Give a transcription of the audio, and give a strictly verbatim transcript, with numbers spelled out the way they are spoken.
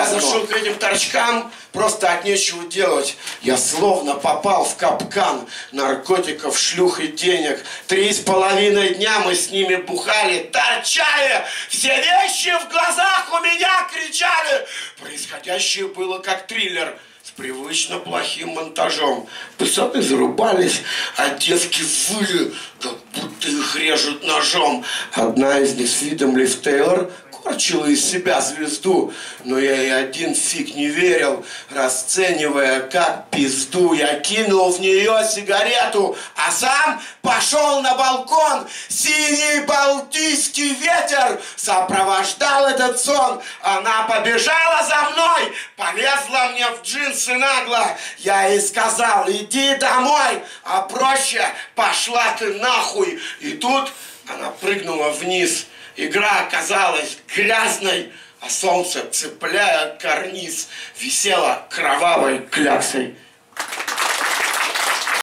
Я зашел к этим торчкам просто от нечего делать. Я словно попал в капкан наркотиков, шлюх и денег. Три с половиной дня мы с ними бухали, торчали. Все вещи в глазах у меня кричали. Происходящее было как триллер с привычно плохим монтажом. Пацаны зарубались, а девки выли, как будто их режут ножом. Одна из них с видом Лив Тейлор корчила из себя звезду, но я и один фиг не верил, расценивая как пизду. Я кинул в нее сигарету, а сам пошел на балкон. Синий балтийский ветер сопровождал этот сон. Она побежала за мной, полезла мне в джинсы нагло. Я ей сказал: иди домой, а проще пошла ты нахуй. И тут она прыгнула вниз. Игра оказалась грязной, а солнце, цепляя карниз, висело кровавой кляксой.